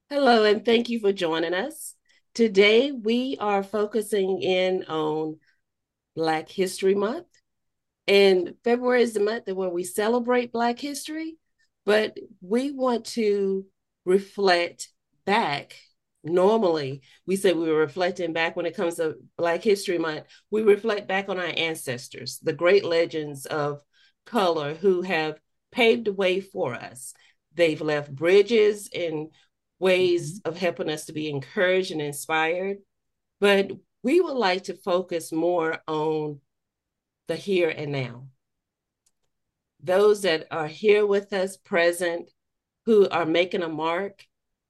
Hello, and thank you for joining us. Today, we are focusing in on Black History Month. And February is the month where we celebrate Black history, but we want to reflect back. Normally, we say we were reflecting back when it comes to Black History Month. We reflect back on our ancestors, the great legends of color who have paved the way for us. They've left bridges and ways of helping us to be encouraged and inspired. But we would like to focus more on the here and now. Those that are here with us present who are making a mark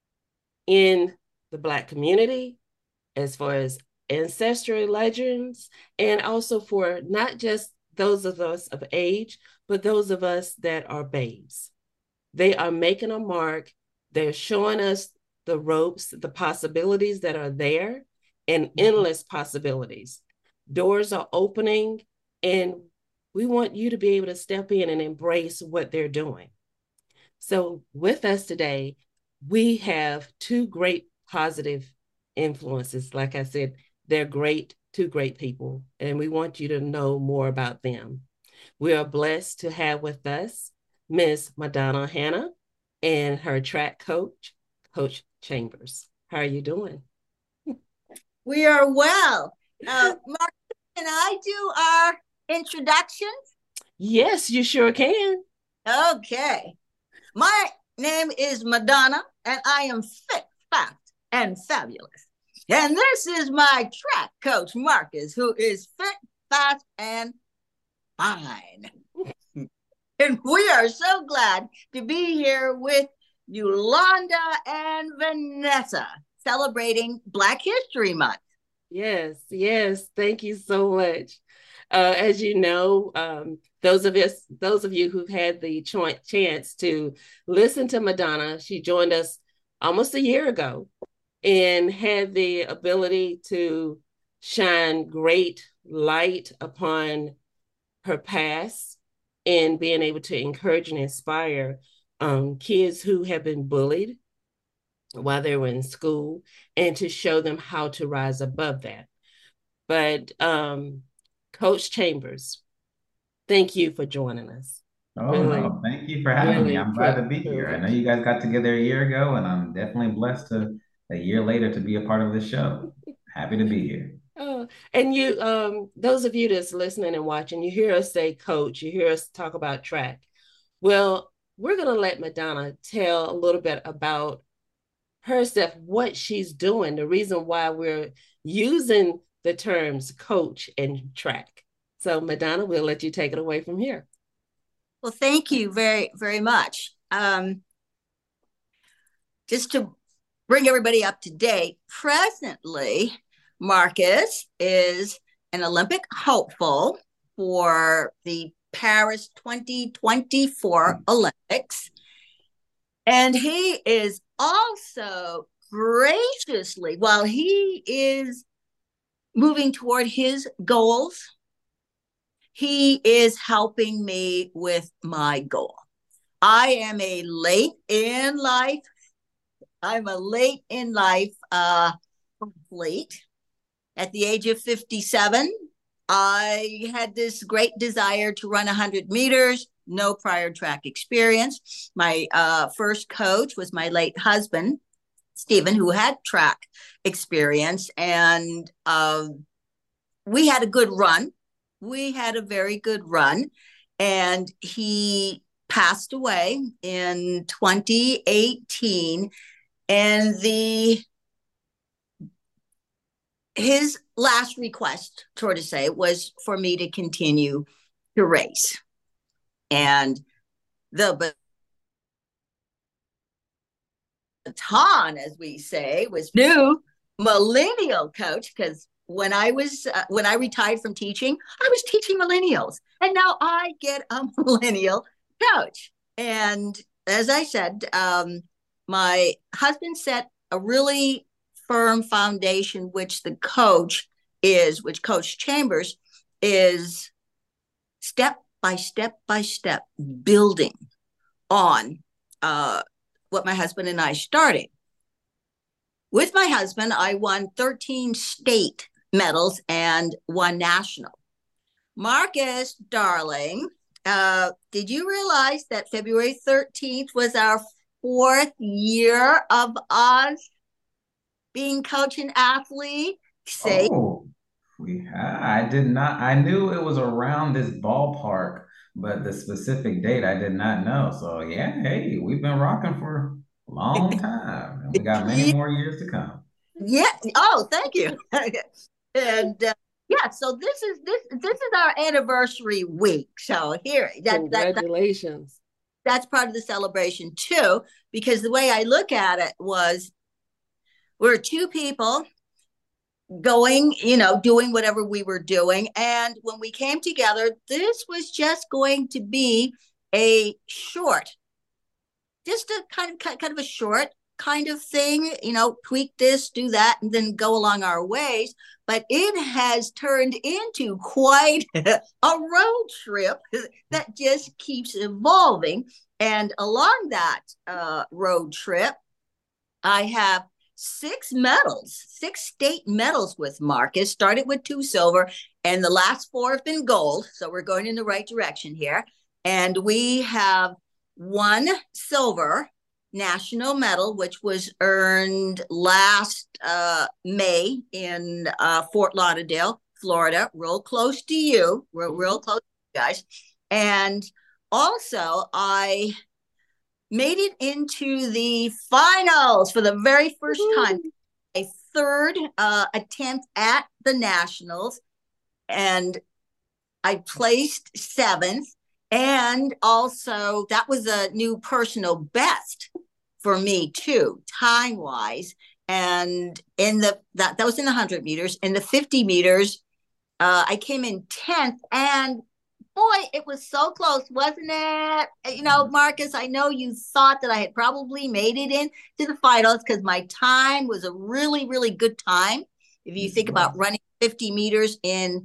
in the Black community as far as ancestral legends, and also for not just those of us of age, but those of us that are babes. They are making a mark. They're showing us the ropes, the possibilities that are there, and endless possibilities. Doors are opening, and we want you to be able to step in and embrace what they're doing. So, with us today, we have two great positive influences. Like I said, they're great, two great people, and we want you to know more about them. We are blessed to have with us Miss Madonna Hanna and her track coach, Coach Chambers. How are you doing? We are well. Mark, can I do our introduction? Yes, you sure can. Okay. My name is Madonna, and I am fit, fat, and fabulous. And this is my track coach, Marcus, who is fit, fat, and fine. And we are so glad to be here with Yolanda and Vanessa celebrating Black History Month. Yes, yes. Thank you so much. As you know, those of you who've had the chance to listen to Madonna, she joined us almost a year ago and had the ability to shine great light upon her past and being able to encourage and inspire kids who have been bullied while they were in school and to show them how to rise above that. But Coach Chambers, thank you for joining us. Oh Really, no, thank you for having me. really I'm glad to be here. I know privileged. you guys got together a year ago, and I'm definitely blessed to a year later to be a part of this show. Happy to be here. Oh, and you, those of you that's listening and watching, you hear us say coach, you hear us talk about track. Well, we're going to let Madonna tell a little bit about herself, what she's doing, the reason why we're using the terms coach and track. So, Madonna, we'll let you take it away from here. Well, thank you very, very much. Just to bring everybody up to date, presently, Marcus is an Olympic hopeful for the Paris 2024 Olympics. And he is also graciously, while he is moving toward his goals, he is helping me with my goal. I am a late in life. I'm a late in life athlete. At the age of 57, I had this great desire to run 100 meters, no prior track experience. My first coach was my late husband, Stephen, who had track experience. And we had a good run. We had a very good run. And he passed away in 2018. And his last request, sort of say, was for me to continue to race. And the baton, as we say, was new millennial coach, because when I retired from teaching, I was teaching millennials, and now I get a millennial coach. And as I said, my husband set a really firm foundation, which which Coach Chambers is step by step by step building on what my husband and I started. With my husband, I won 13 state medals and one national. Marcus, darling, did you realize that February 13th was our 4th year of us being coach and athlete? Say, Oh, I did not. I knew it was around this ballpark, but the specific date I did not know. So yeah, hey, we've been rocking for a long time, and we got many yeah, more years to come. yeah. Oh, thank you. And yeah, so this is our anniversary week. So here, Congratulations. that's part of the celebration too, because the way I look at it was we're two people going, doing whatever we were doing. And when we came together, this was just going to be a short, just a kind of a short kind of thing, tweak this, do that, and then go along our ways. But it has turned into quite a road trip that just keeps evolving. And along that road trip, I have 6 medals, 6 state medals with Marcus. Started with 2 silver, and the last 4 have been gold. So we're going in the right direction here. And we have 1 silver national medal, which was earned last May in Fort Lauderdale, Florida, real close to you. We're real close to you guys. And also, I made it into the finals for the very first time. A third attempt at the nationals, and I placed 7th. And also, that was a new personal best for me too, time wise. And in that was in the 100 meters. In the 50 meters, I came in 10th, and boy, it was so close, wasn't it? Marcus, I know you thought that I had probably made it into the finals because my time was a really, really good time. If you think about running 50 meters in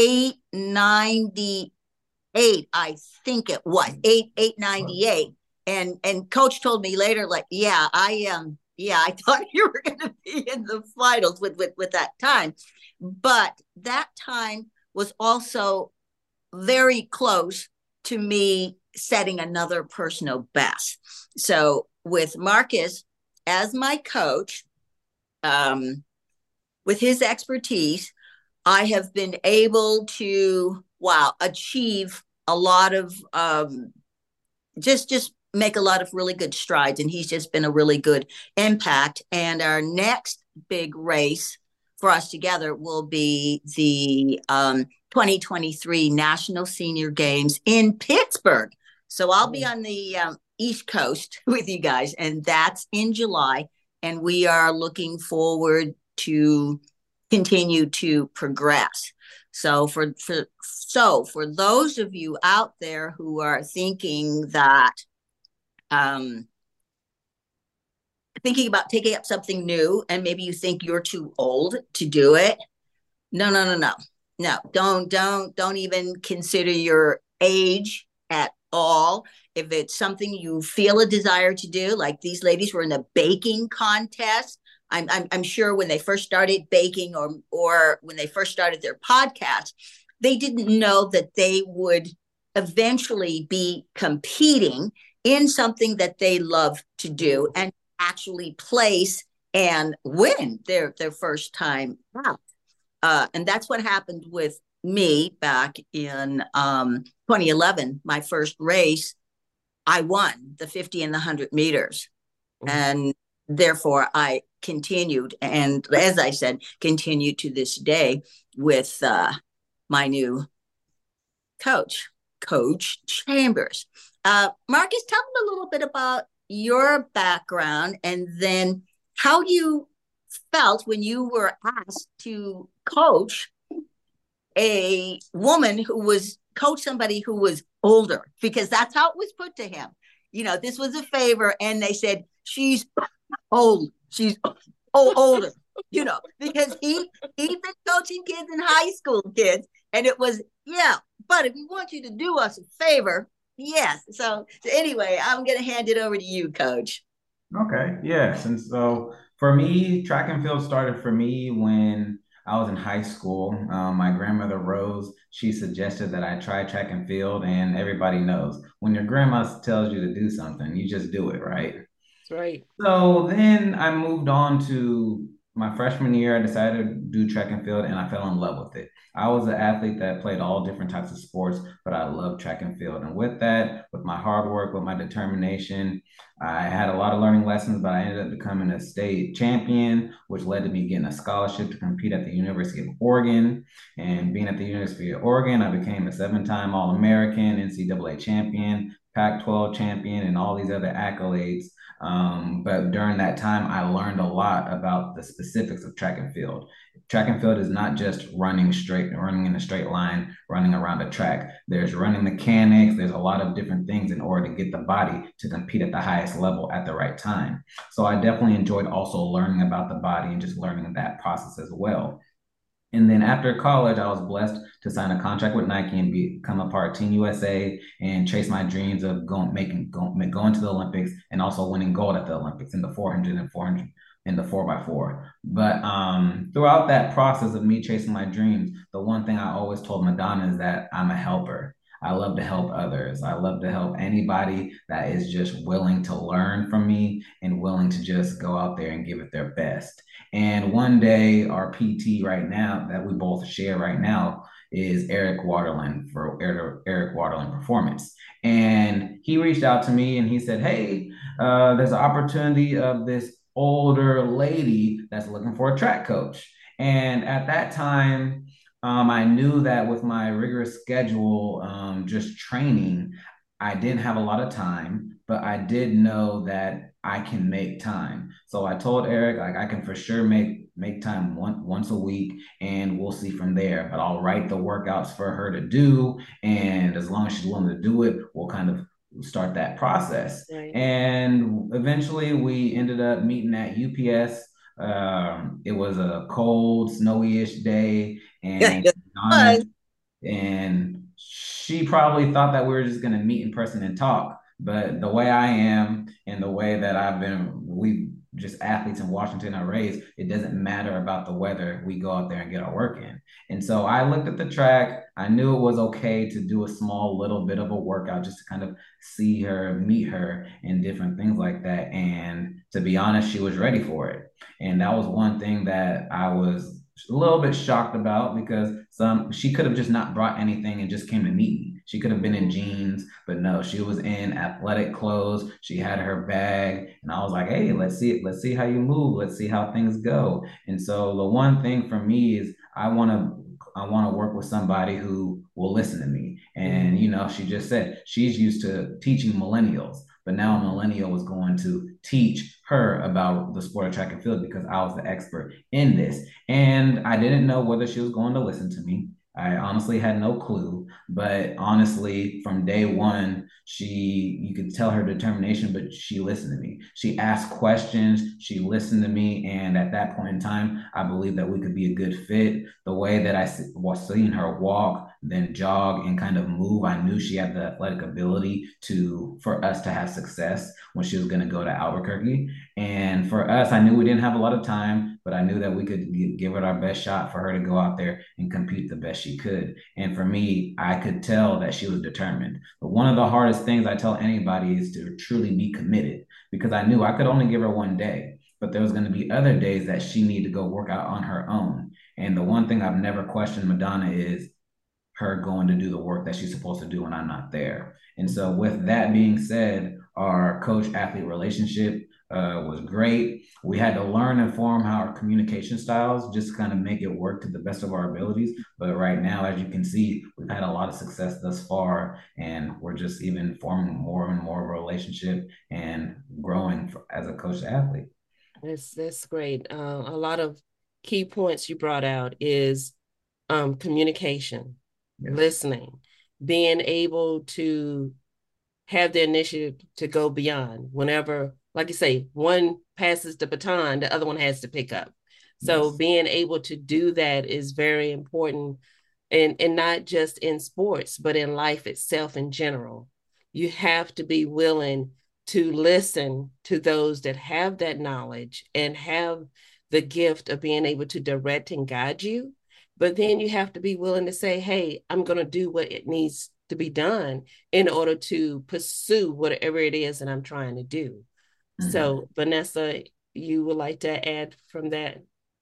8:98, I think it was 8:98. And coach told me later, like, I thought you were going to be in the finals with that time. But that time was also very close to me setting another personal best. So with Marcus as my coach, with his expertise, I have been able to achieve a lot of just make a lot of really good strides, and he's just been a really good impact. And our next big race for us together will be the 2023 National Senior Games in Pittsburgh. So I'll be on the East Coast with you guys, and that's in July. And we are looking forward to continue to progress. So for those of you out there who are thinking that thinking about taking up something new, and maybe you think you're too old to do it, no, don't even consider your age at all. If it's something you feel a desire to do, like these ladies were in a baking contest. I'm sure when they first started baking, or when they first started their podcast, they didn't know that they would eventually be competing in something that they love to do and actually place and win their first time out. And that's what happened with me back in 2011. My first race, I won the 50 and the 100 meters. And therefore, I continued. And as I said, continue to this day with my new coach, Coach Chambers. Marcus, tell me a little bit about your background, and then how you felt when you were asked to coach a woman who was somebody who was older, because that's how it was put to him. This was a favor, and they said, she's old. She's older, because he'd been coaching kids in high school, kids. And it was, but if we want you to do us a favor, yes. So anyway, I'm going to hand it over to you, Coach. Okay, yes. And so For me, track and field started for me when I was in high school. My grandmother Rose, she suggested that I try track and field, and everybody knows when your grandma tells you to do something, you just do it, right? That's right. So then I moved on to my freshman year. I decided to do track and field, and I fell in love with it. I was an athlete that played all different types of sports, but I love track and field. And with that, with my hard work, with my determination, I had a lot of learning lessons, but I ended up becoming a state champion, which led to me getting a scholarship to compete at the University of Oregon. And being at the University of Oregon, I became a seven-time All-American, NCAA champion, Pac-12 champion, and all these other accolades. But during that time, I learned a lot about the specifics of track and field. Track and field is not just running straight, running in a straight line, running around a track. There's running mechanics. There's a lot of different things in order to get the body to compete at the highest level at the right time. So I definitely enjoyed also learning about the body and just learning that process as well. And then after college, I was blessed to sign a contract with Nike and become a part of Team USA and chase my dreams of going to the Olympics and also winning gold at the Olympics in the 400 and 400 in the 4x4. But throughout that process of me chasing my dreams, the one thing I always told Madonna is that I'm a helper. I love to help others. I love to help anybody that is just willing to learn from me and willing to just go out there and give it their best. And one day, our PT right now that we both share right now is Eric Waterland for Eric Waterland Performance. And he reached out to me and he said, "Hey, there's an opportunity of this older lady that's looking for a track coach." And at that time, I knew that with my rigorous schedule, just training, I didn't have a lot of time, but I did know that I can make time. So I told Eric, like I can for sure make time once a week, and we'll see from there. But I'll write the workouts for her to do, and as long as she's willing to do it, we'll kind of start that process. Right. And eventually, we ended up meeting at UPS. It was a cold, snowy-ish day, Yeah, and it Donna was. and she probably thought that we were just going to meet in person and talk. But the way I am and the way that we just athletes in Washington are raised, it doesn't matter about the weather. We go out there and get our work in. And so I looked at the track. I knew it was okay to do a small little bit of a workout just to kind of see her, meet her, and different things like that. And to be honest, she was ready for it. And that was one thing that I was a little bit shocked about because she could have just not brought anything and just came to meet me. She could have been in jeans, but no, she was in athletic clothes. She had her bag, and I was like, "Hey, let's see how you move. Let's see how things go." And so the one thing for me is I want to work with somebody who will listen to me. And she just said she's used to teaching millennials, but now a millennial was going to teach her about the sport of track and field because I was the expert in this. And I didn't know whether she was going to listen to me. I honestly had no clue, but honestly, from day one, you could tell her determination, but she listened to me. She asked questions, she listened to me, and at that point in time, I believed that we could be a good fit. The way that I was seeing her walk, then jog and kind of move, I knew she had the athletic ability for us to have success when she was going to go to Albuquerque. And for us, I knew we didn't have a lot of time, but I knew that we could give it our best shot for her to go out there and compete the best she could. And for me, I could tell that she was determined. But one of the hardest things I tell anybody is to truly be committed because I knew I could only give her one day, but there was going to be other days that she needed to go work out on her own. And the one thing I've never questioned Madonna is her going to do the work that she's supposed to do when I'm not there. And so, with that being said, our coach athlete relationship was great. We had to learn and form our communication styles just to kind of make it work to the best of our abilities. But right now, as you can see, we've had a lot of success thus far, and we're just even forming more and more of a relationship and growing as a coach athlete. That's great. A lot of key points you brought out is communication, Yes. listening, being able to have the initiative to go beyond whenever, like you say, one passes the baton, the other one has to pick up. So Yes. being able to do that is very important, and not just in sports, but in life itself in general. You have to be willing to listen to those that have that knowledge and have the gift of being able to direct and guide you. But then you have to be willing to say, hey, I'm going to do what it needs to be done in order to pursue whatever it is that I'm trying to do. Mm-hmm. So, Vanessa, you would like to add from that?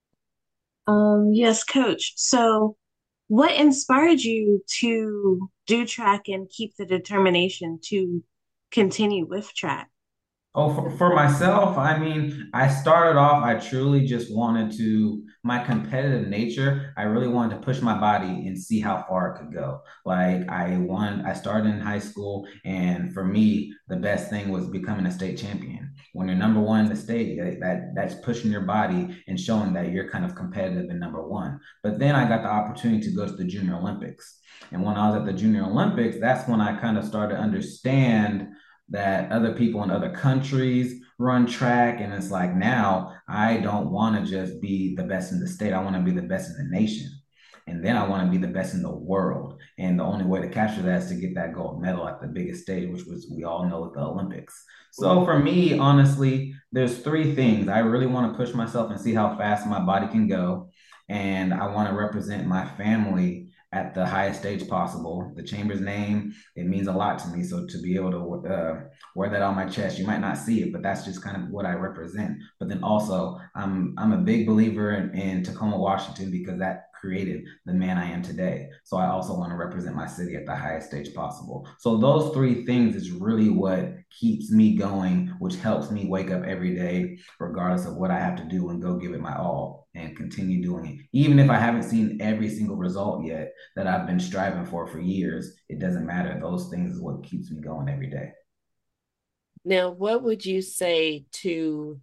Yes, Coach. So, what inspired you to do track and keep the determination to continue with track? Oh, for myself, I mean, I started off, I truly just wanted to, my competitive nature, I really wanted to push my body and see how far it could go. Like I started in high school, and for me, the best thing was becoming a state champion. When you're number one in the state, that's pushing your body and showing that you're kind of competitive in number one. But then I got the opportunity to go to the Junior Olympics. And when I was at the Junior Olympics, that's when I kind of started to understand that other people in other countries run track. And it's like, now I don't want to just be the best in the state. I want to be the best in the nation. And then I want to be the best in the world. And the only way to capture that is to get that gold medal at the biggest stage, which was, we all know, the Olympics. So for me, honestly, there's three things. I really want to push myself and see how fast my body can go. And I want to represent my family at the highest stage possible. The Chambers name, it means a lot to me. So to be able to wear that on my chest, you might not see it, but that's just kind of what I represent. But then also, I'm a big believer in Tacoma, Washington, because that created the man I am today. So I also want to represent my city at the highest stage possible. So those three things is really what keeps me going, which helps me wake up every day, regardless of what I have to do, and go give it my all and continue doing it. Even if I haven't seen every single result yet that I've been striving for years, it doesn't matter. Those things is what keeps me going every day. Now, what would you say to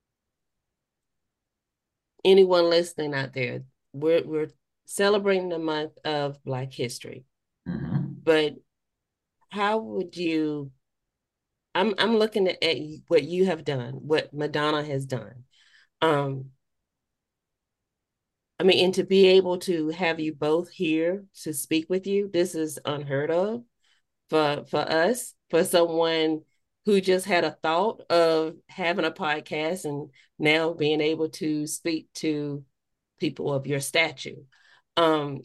anyone listening out there? We're celebrating the month of Black History, but how would you? I'm looking at what you have done, what Madonna has done. I mean, and to be able to have you both here to speak with you, this is unheard of for us, for someone who just had a thought of having a podcast and now being able to speak to people of your stature. Can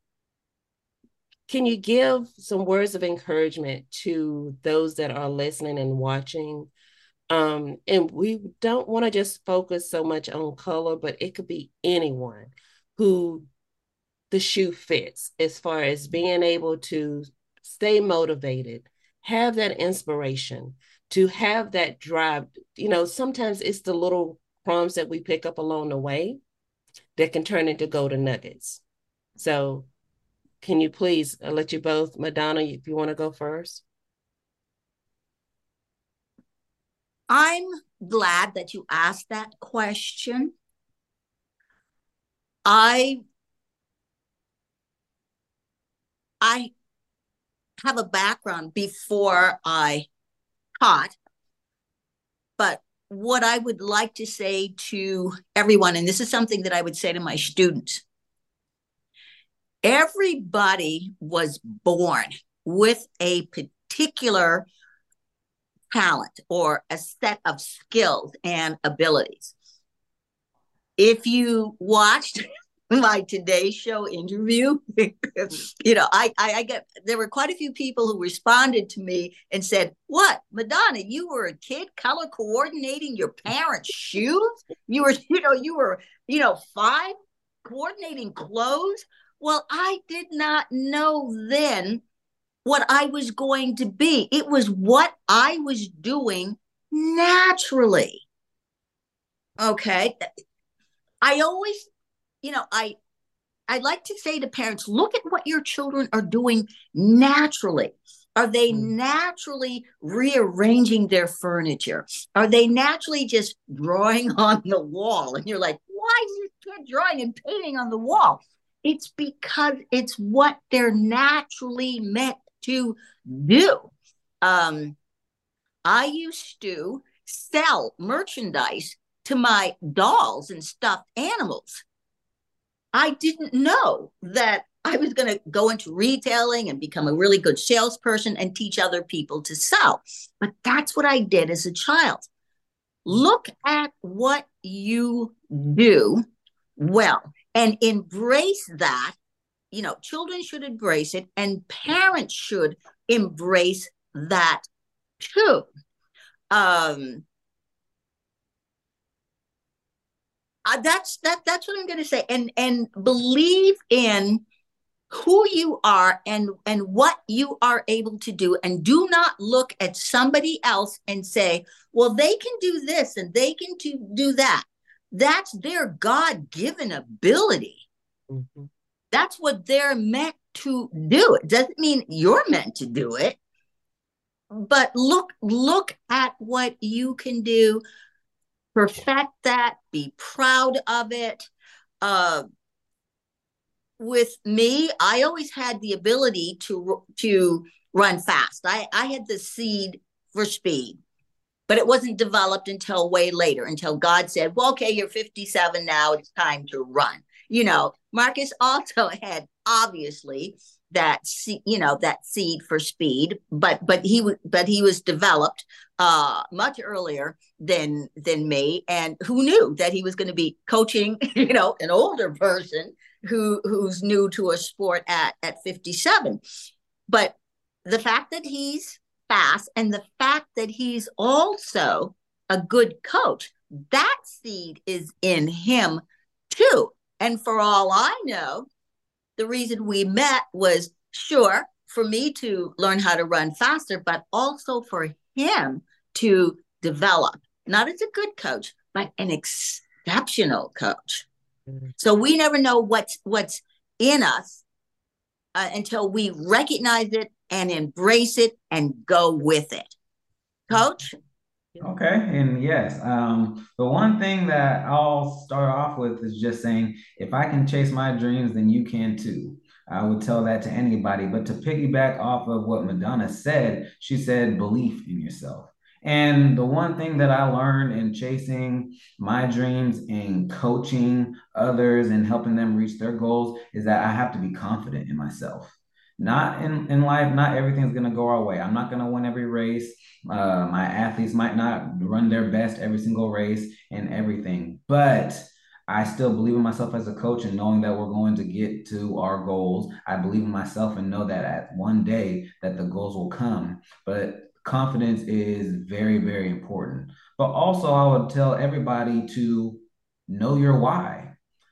you give some words of encouragement to those that are listening and watching? And we don't want to just focus so much on color, but it could be anyone who the shoe fits, as far as being able to stay motivated, have that inspiration, to have that drive. You know, sometimes it's the little crumbs that we pick up along the way that can turn into golden nuggets. So can you please, I'll let you both, Madonna, if you want to go first. I'm glad that you asked that question. I have a background before I taught, but what I would like to say to everyone, and this is something that I would say to my students, everybody was born with a particular talent or a set of skills and abilities. If you watched my Today Show interview, you know, I get, there were quite a few people who responded to me and said, what, Madonna, you were a kid color coordinating your parents' shoes? You were 5 coordinating clothes? Well, I did not know then what I was going to be. It was what I was doing naturally. Okay. I always, I like to say to parents, look at what your children are doing naturally. Are they naturally rearranging their furniture? Are they naturally just drawing on the wall? And you're like, why is this kid drawing and painting on the wall? It's because it's what they're naturally meant to do. I used to sell merchandise to my dolls and stuffed animals. I didn't know that I was going to go into retailing and become a really good salesperson and teach other people to sell. But that's what I did as a child. Look at what you do well and embrace that. You know, children should embrace it, and parents should embrace that too. That's what I'm going to say, and believe in who you are and what you are able to do, and do not look at somebody else and say, well, they can do this and they can do that. That's their God-given ability. Mm-hmm. That's what they're meant to do. It doesn't mean you're meant to do it, but look at what you can do, perfect that, be proud of it. With me, I always had the ability to run fast. I had the seed for speed, but it wasn't developed until way later, until God said, well, okay, you're 57 now, it's time to run. You know, Marcus also had obviously that seed for speed, but he was developed much earlier than me. And who knew that he was going to be coaching, you know, an older person who's new to a sport at 57. But the fact that he's fast and the fact that he's also a good coach, that seed is in him too. And for all I know, the reason we met was, sure, for me to learn how to run faster, but also for him to develop, not as a good coach, but an exceptional coach. Mm-hmm. So we never know what's in us until we recognize it and embrace it and go with it. Coach? Okay, and yes, the one thing that I'll start off with is just saying, if I can chase my dreams, then you can too. I would tell that to anybody. But to piggyback off of what Madonna said, she said belief in yourself. And the one thing that I learned in chasing my dreams and coaching others and helping them reach their goals is that I have to be confident in myself. Not in life, not everything's going to go our way. I'm not going to win every race. My athletes might not run their best every single race and everything, but I still believe in myself as a coach, and knowing that we're going to get to our goals. I believe in myself and know that at one day that the goals will come. But confidence is very, very important. But also, I would tell everybody to know your why.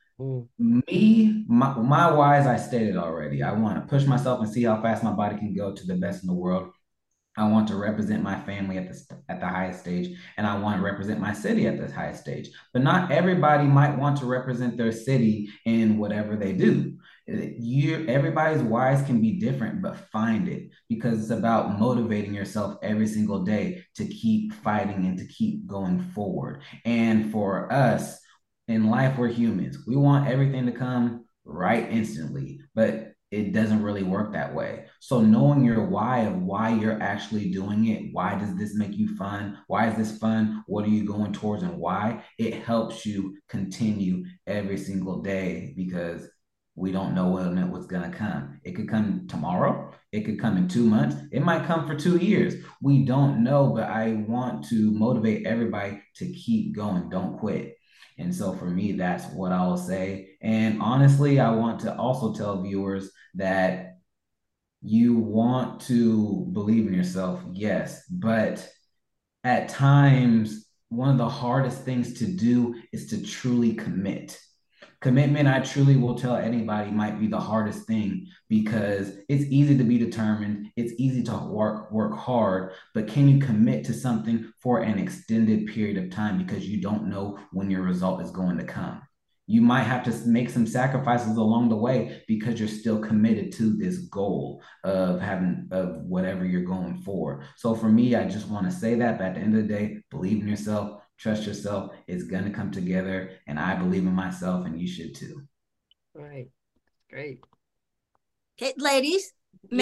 Me, my why, as I stated already, I want to push myself and see how fast my body can go to the best in the world. I want to represent my family at the highest stage, and I want to represent my city at the highest stage. But not everybody might want to represent their city in whatever they do. Everybody's whys can be different, but find it, because it's about motivating yourself every single day to keep fighting and to keep going forward. And for us in life, we're humans. We want everything to come right instantly, but it doesn't really work that way. So knowing your why of why you're actually doing it, why does this make you fun? Why is this fun? What are you going towards and why? It helps you continue every single day, because we don't know when what's going to come. It could come tomorrow. It could come in 2 months. It might come for 2 years. We don't know, but I want to motivate everybody to keep going. Don't quit. And so for me, that's what I will say. And honestly, I want to also tell viewers that you want to believe in yourself, yes, but at times, one of the hardest things to do is to truly commit. Commitment, I truly will tell anybody, might be the hardest thing, because it's easy to be determined. It's easy to work hard, but can you commit to something for an extended period of time, because you don't know when your result is going to come? You might have to make some sacrifices along the way because you're still committed to this goal of whatever you're going for. So for me, I just want to say that, but at the end of the day, believe in yourself. Trust yourself. It's going to come together. And I believe in myself, and you should too. Right. Great. Okay, ladies.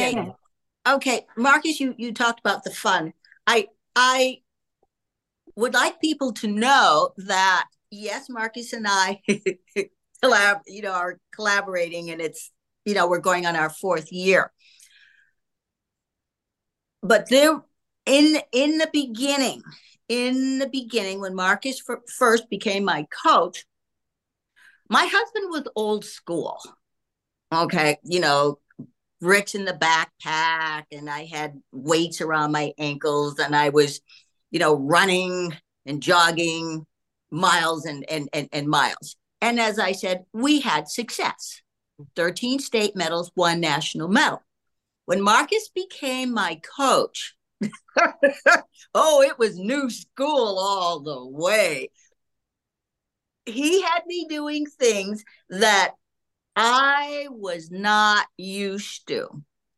Okay, Marcus, you talked about the fun. I would like people to know that, yes, Marcus and I are collaborating, and it's, we're going on our 4th year. But there, in the beginning, when Marcus first became my coach, my husband was old school. Okay, bricks in the backpack, and I had weights around my ankles, and I was, running and jogging miles and miles. And as I said, we had success. 13 state medals, 1 national medal. When Marcus became my coach, oh, it was new school all the way. He had me doing things that I was not used to.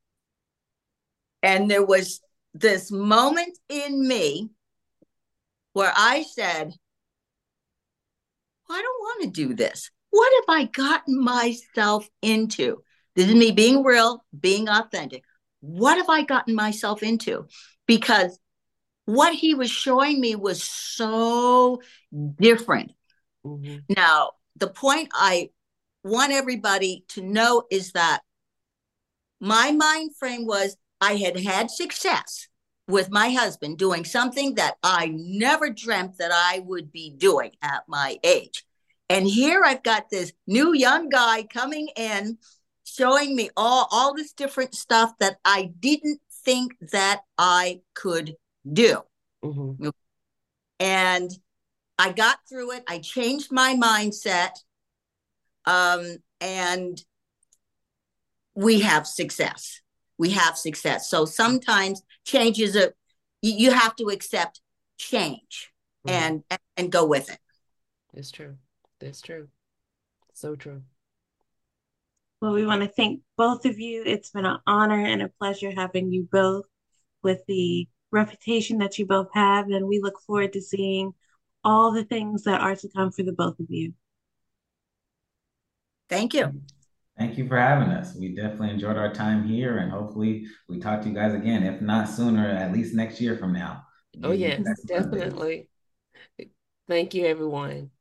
And there was this moment in me where I said, I don't want to do this. What have I gotten myself into? This is me being real, being authentic. What have I gotten myself into? Because what he was showing me was so different. Mm-hmm. Now, the point I want everybody to know is that my mind frame was I had success with my husband doing something that I never dreamt that I would be doing at my age. And here I've got this new young guy coming in, showing me all this different stuff that I didn't think that I could do. Mm-hmm. And I got through it. I changed my mindset. And we have success. So sometimes change is you have to accept change. Mm-hmm. and go with it. It's true. That's true. So true. Well, we want to thank both of you. It's been an honor and a pleasure having you both with the reputation that you both have. And we look forward to seeing all the things that are to come for the both of you. Thank you. Thank you for having us. We definitely enjoyed our time here, and hopefully we talk to you guys again, if not sooner, at least next year from now. Oh, yes, definitely. Thank you, everyone.